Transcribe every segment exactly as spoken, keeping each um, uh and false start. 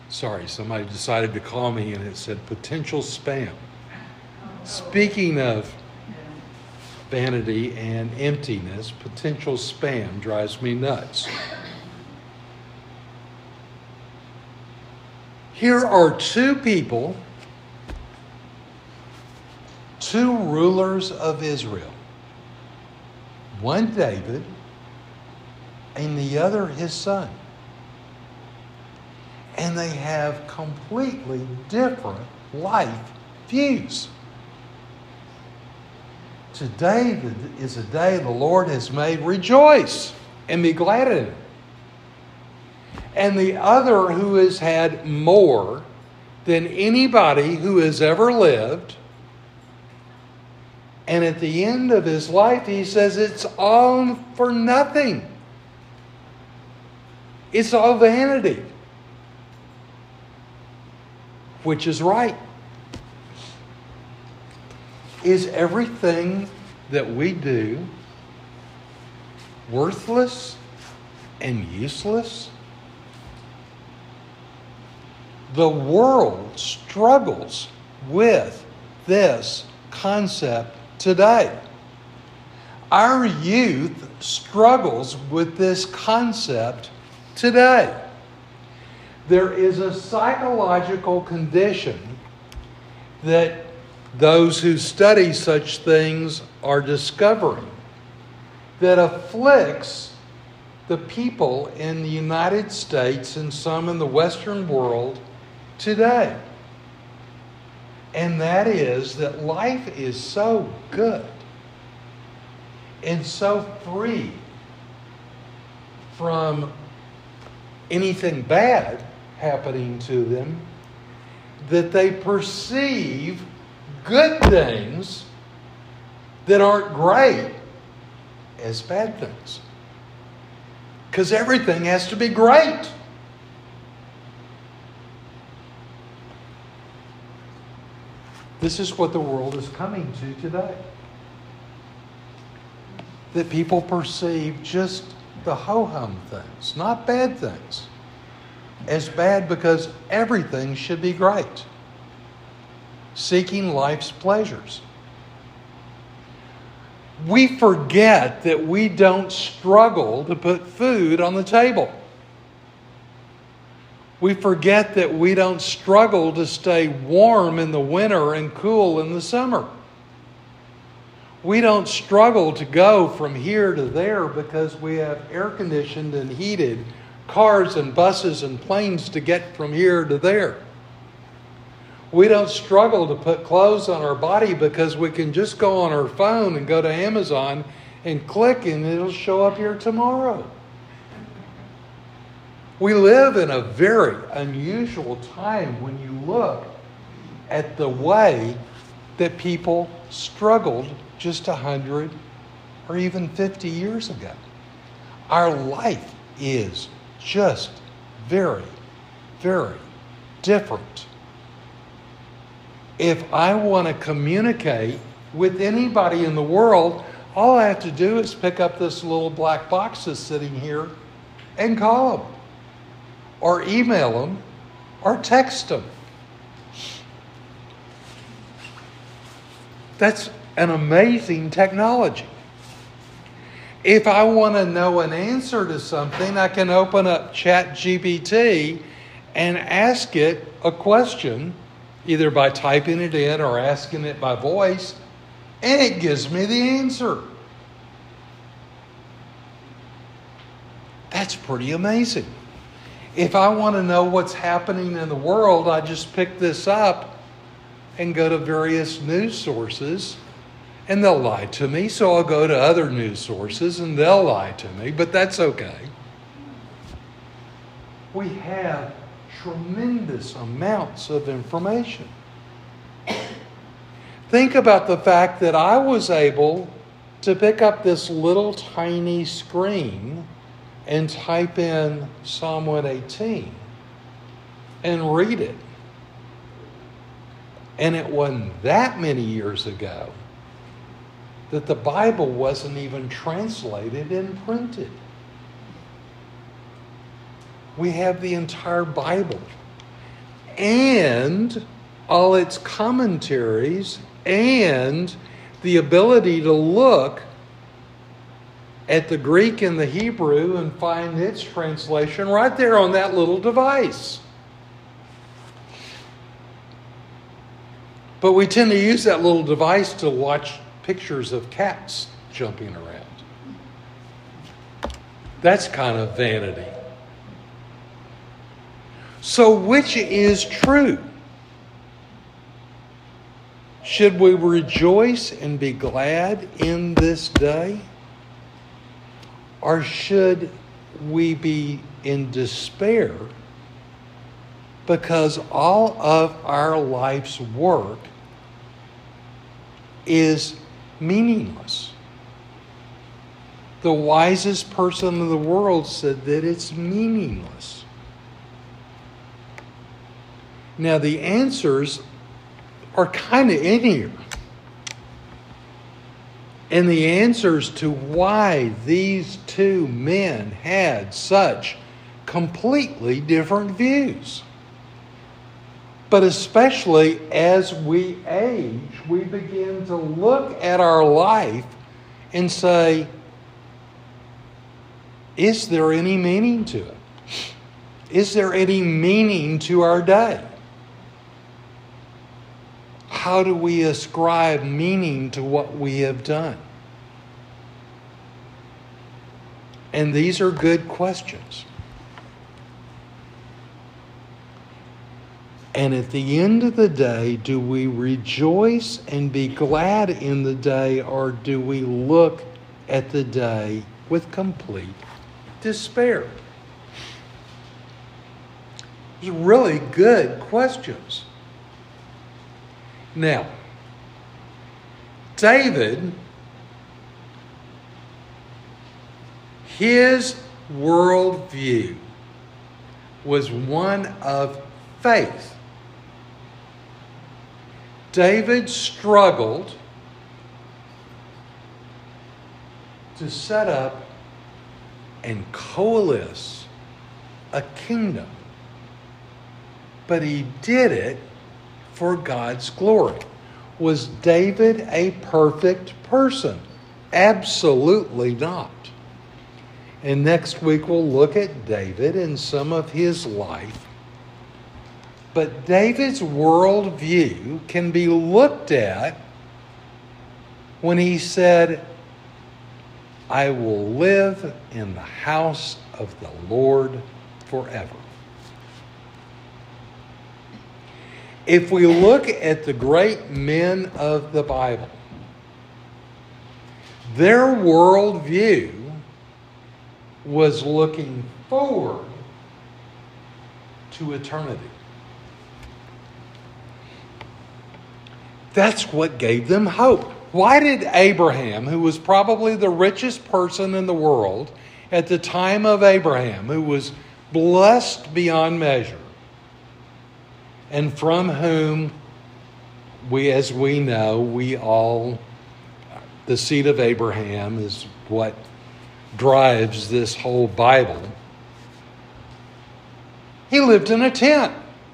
Sorry, somebody decided to call me and it said potential spam. Speaking of vanity and emptiness, potential spam drives me nuts. Here are two people, two rulers of Israel. One David and the other his son. And they have completely different life views. Today is a day the Lord has made. Rejoice and be glad in it. And the other who has had more than anybody who has ever lived. And at the end of his life, he says it's all for nothing. It's all vanity. Which is right. Is everything that we do worthless and useless? The world struggles with this concept today. Our youth struggles with this concept today. There is a psychological condition that those who study such things are discovering that afflicts the people in the United States and some in the Western world today. And that is that life is so good and so free from anything bad happening to them that they perceive good things that aren't great as bad things. Because everything has to be great. This is what the world is coming to today. That people perceive just the ho-hum things, not bad things, as bad because everything should be great. Seeking life's pleasures. We forget that we don't struggle to put food on the table. We forget that we don't struggle to stay warm in the winter and cool in the summer. We don't struggle to go from here to there because we have air-conditioned and heated cars and buses and planes to get from here to there. We don't struggle to put clothes on our body because we can just go on our phone and go to Amazon and click and it'll show up here tomorrow. We live in a very unusual time when you look at the way that people struggled just a hundred or even fifty years ago. Our life is just very, very different. If I want to communicate with anybody in the world, all I have to do is pick up this little black box that's sitting here and call them, or email them, or text them. That's an amazing technology. If I want to know an answer to something, I can open up ChatGPT and ask it a question, either by typing it in or asking it by voice, and it gives me the answer. That's pretty amazing. If I want to know what's happening in the world, I just pick this up and go to various news sources, and they'll lie to me. So I'll go to other news sources, and they'll lie to me, but that's okay. We have tremendous amounts of information. Think about the fact that I was able to pick up this little tiny screen and type in Psalm one eighteen and read it. And it wasn't that many years ago that the Bible wasn't even translated and printed. We have the entire Bible. and all its commentaries and the ability to look at the Greek and the Hebrew and find its translation right there on that little device. But we tend to use that little device to watch pictures of cats jumping around. That's kind of vanity. So which is true? Should we rejoice and be glad in this day? Or should we be in despair because all of our life's work is meaningless? The wisest person in the world said that it's meaningless. Now, the answers are kind of in here. And the answers to why these two men had such completely different views. But especially as we age, we begin to look at our life and say, is there any meaning to it? Is there any meaning to our day? How do we ascribe meaning to what we have done? And these are good questions. And at the end of the day, do we rejoice and be glad in the day, or do we look at the day with complete despair? These are really good questions. Now, David, his worldview was one of faith. David struggled to set up and coalesce a kingdom, but he did it for God's glory. Was David a perfect person? Absolutely not. And next week we'll look at David and some of his life. But David's worldview can be looked at when he said, I will live in the house of the Lord forever. If we look at the great men of the Bible, their worldview was looking forward to eternity. That's what gave them hope. Why did Abraham, who was probably the richest person in the world at the time of Abraham, who was blessed beyond measure, and from whom we, as we know, we all, the seed of Abraham is what drives this whole Bible. He lived in a tent.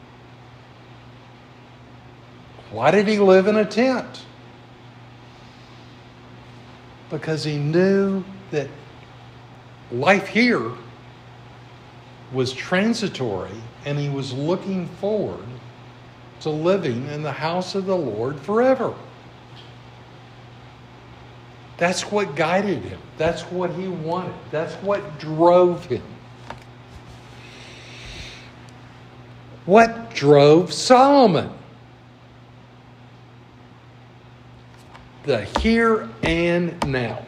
Why did he live in a tent? Because he knew that life here was transitory, and he was looking forward to living in the house of the Lord forever. That's what guided him. That's what he wanted. That's what drove him. What drove Solomon? The here and now.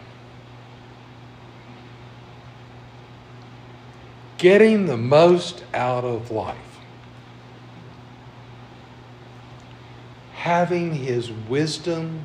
Getting the most out of life. Having his wisdom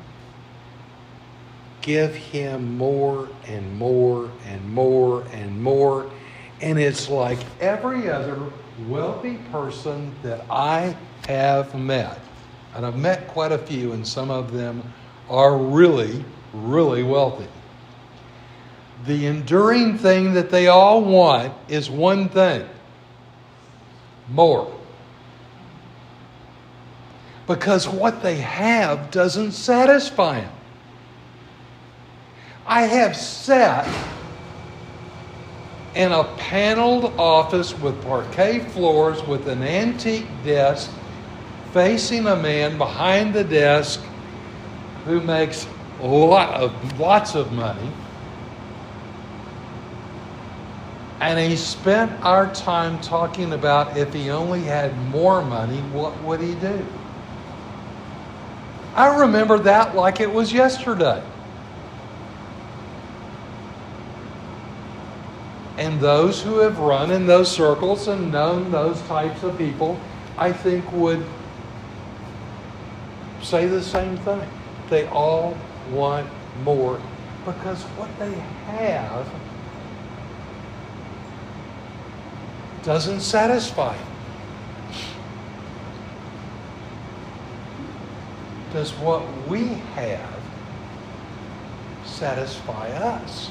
give him more and more and more and more. And it's like every other wealthy person that I have met. And I've met quite a few, and some of them are really, really wealthy. The enduring thing that they all want is one thing: more. because what they have doesn't satisfy them. I have sat in a paneled office with parquet floors with an antique desk facing a man behind the desk who makes a lot of, lots of money. And he spent our time talking about if he only had more money, what would he do? I remember that like it was yesterday. And those who have run in those circles and known those types of people, I think would say the same thing. They all want more because what they have doesn't satisfy. Does what we have satisfy us?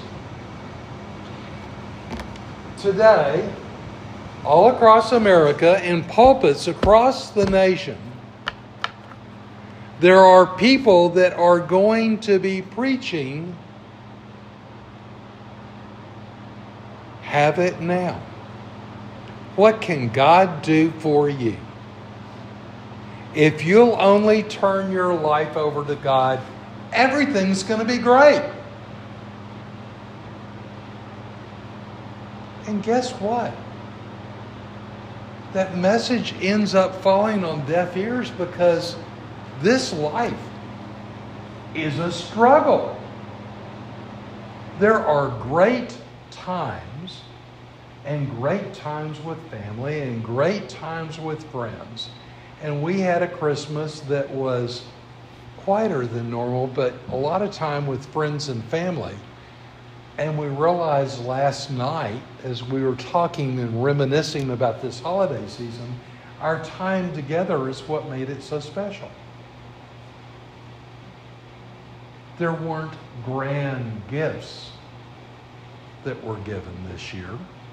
Today, all across America, in pulpits across the nation, there are people that are going to be preaching, have it now. What can God do for you? If you'll only turn your life over to God, everything's going to be great. And guess what? That message ends up falling on deaf ears because this life is a struggle. There are great times and great times with family and great times with friends. And we had a Christmas that was quieter than normal, but a lot of time with friends and family. And we realized last night, as we were talking and reminiscing about this holiday season, our time together is what made it so special. There weren't grand gifts that were given this year.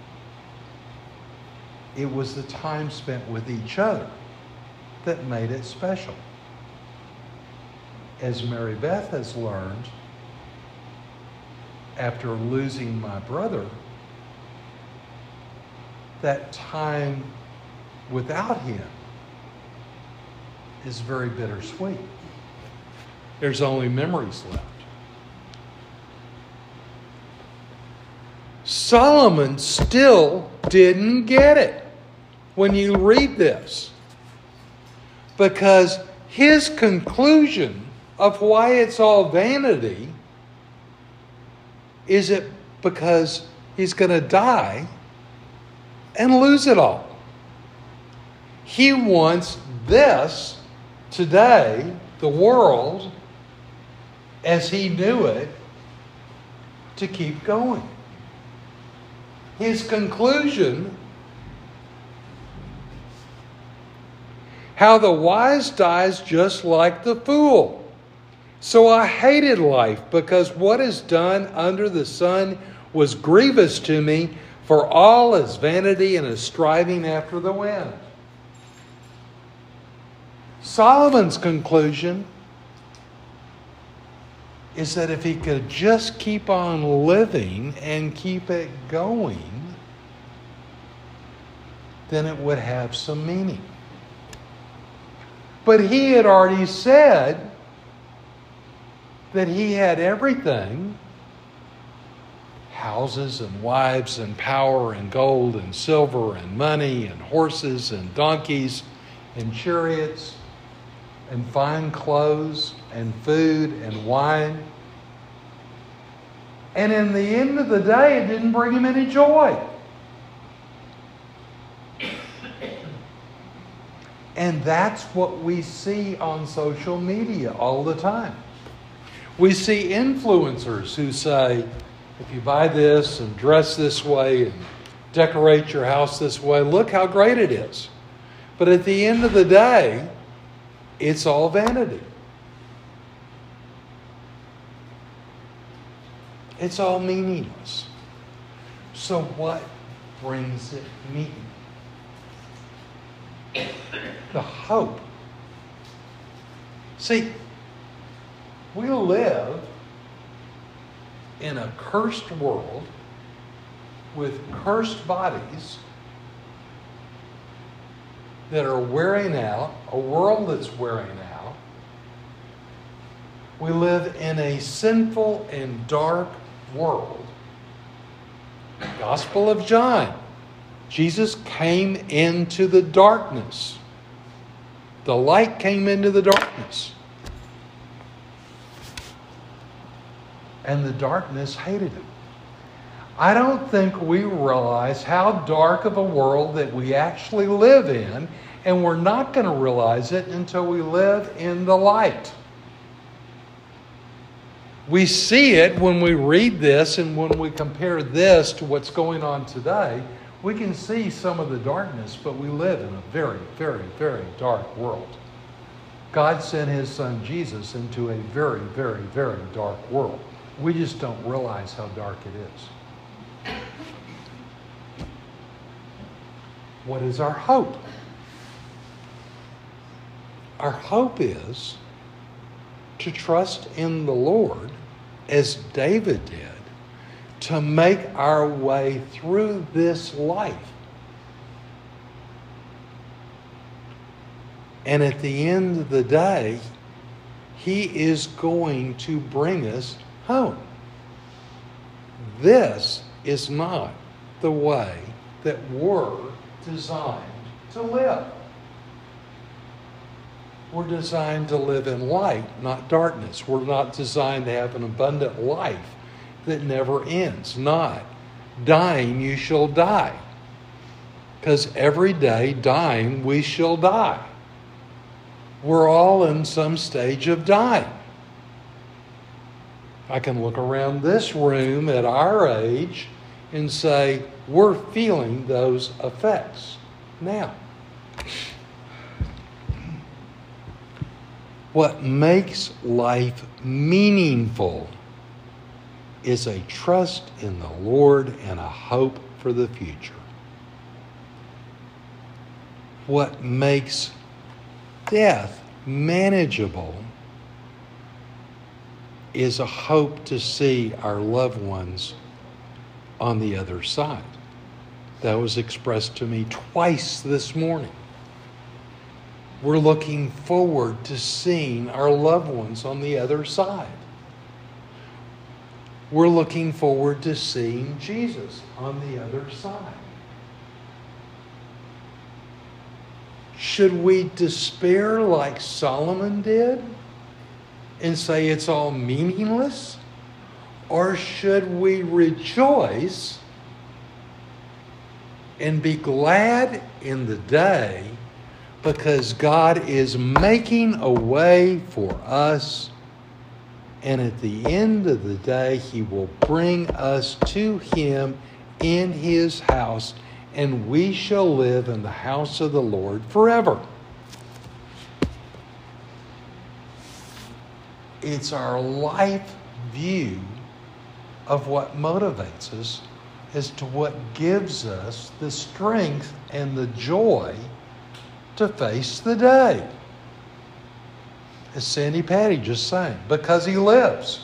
It was the time spent with each other that made it special. As Mary Beth has learned, after losing my brother, that time without him is very bittersweet. There's only memories left. Solomon still didn't get it when you read this, because his conclusion of why it's all vanity is it because he's going to die and lose it all. He wants this today, the world, as he knew it, to keep going. His conclusion, how the wise dies just like the fool. So I hated life because what is done under the sun was grievous to me, for all is vanity and is striving after the wind. Solomon's conclusion is that if he could just keep on living and keep it going, then it would have some meaning. But he had already said that he had everything, houses and wives and power and gold and silver and money and horses and donkeys and chariots and fine clothes and food and wine. And in the end of the day, it didn't bring him any joy. And that's what we see on social media all the time. We see influencers who say, if you buy this and dress this way and decorate your house this way, look how great it is. But at the end of the day, it's all vanity. It's all meaningless. So what brings it meaning? The hope See, we live in a cursed world with cursed bodies that are wearing out, a world that's wearing out. We live in a sinful and dark world. Gospel of John. Jesus came into the darkness. The light came into the darkness. And the darkness hated him. I don't think we realize how dark of a world that we actually live in, and we're not going to realize it until we live in the light. We see it when we read this, and when we compare this to what's going on today, we can see some of the darkness, but we live in a very, very, very dark world. God sent His Son Jesus into a very, very, very dark world. We just don't realize how dark it is. What is our hope? Our hope is to trust in the Lord, as David did, to make our way through this life. And at the end of the day, He is going to bring us home. This is not the way that we're designed to live. We're designed to live in light, not darkness. We're not designed to have an abundant life that never ends. Not dying, you shall die. Because every day, dying, we shall die. We're all in some stage of dying. I can look around this room at our age and say, we're feeling those effects now. What makes life meaningful is a trust in the Lord and a hope for the future. What makes death manageable is a hope to see our loved ones on the other side. That was expressed to me twice this morning. We're looking forward to seeing our loved ones on the other side. We're looking forward to seeing Jesus on the other side. Should we despair like Solomon did and say it's all meaningless? Or should we rejoice and be glad in the day because God is making a way for us, and at the end of the day, He will bring us to Him in His house, and we shall live in the house of the Lord forever. It's our life view of what motivates us as to what gives us the strength and the joy to face the day. As Sandy Patty just sang, because He lives.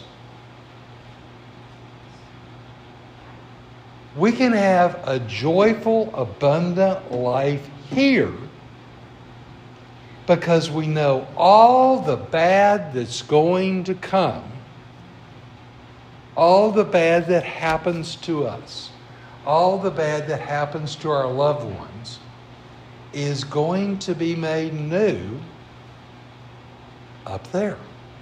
We can have a joyful, abundant life here because we know all the bad that's going to come, all the bad that happens to us, all the bad that happens to our loved ones is going to be made new up there.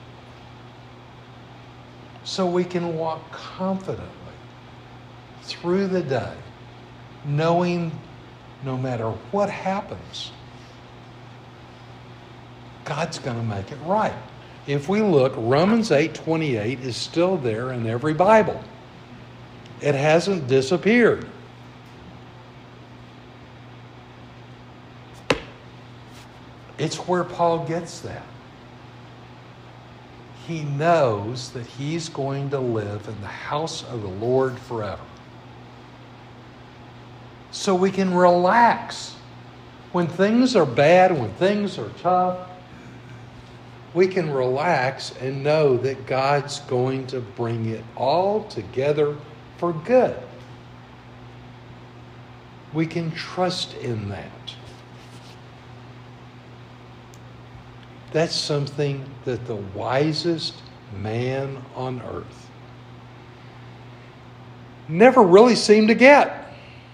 So we can walk confidently through the day, knowing no matter what happens, God's going to make it right. If we look, Romans eight twenty-eight is still there in every Bible. It hasn't disappeared. It's where Paul gets that. He knows that he's going to live in the house of the Lord forever. So we can relax when things are bad, when things are tough. we can relax and know that God's going to bring it all together for good. We can trust in that. That's something that the wisest man on earth never really seemed to get.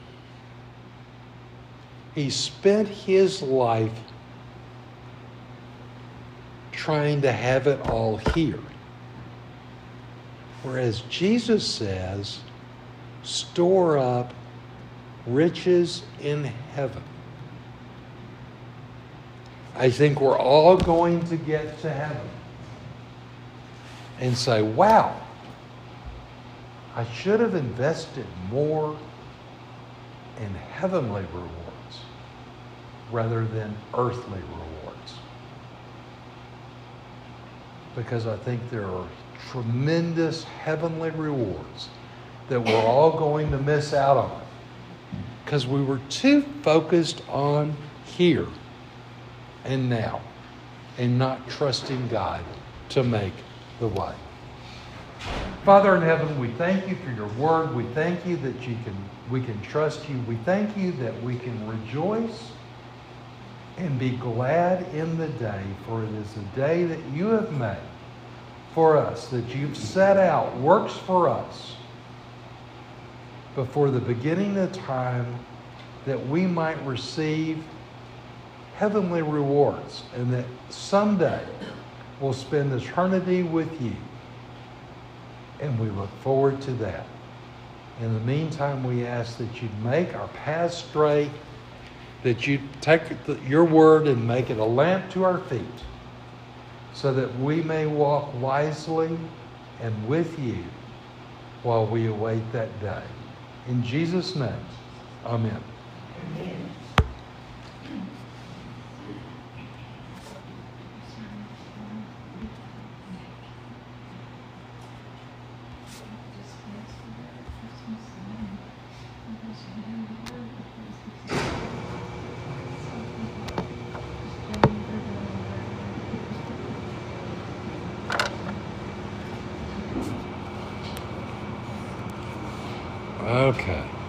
He spent his life trying to have it all here. Whereas Jesus says, store up riches in heaven. I think we're all going to get to heaven and say, wow, I should have invested more in heavenly rewards rather than earthly rewards. Because I think there are tremendous heavenly rewards that we're all going to miss out on because we were too focused on here and now and not trusting God to make the way. Father in heaven, we thank you for your word. We thank you that you can, we can trust you. We thank you that we can rejoice and be glad in the day, for it is a day that you have made for us, that you've set out, works for us before the beginning of time, that we might receive heavenly rewards, and that someday we'll spend eternity with you. And we look forward to that. In the meantime, we ask that you'd make our paths straight, that you'd take the, your word and make it a lamp to our feet, so that we may walk wisely and with you while we await that day. In Jesus' name, amen. Amen. Okay.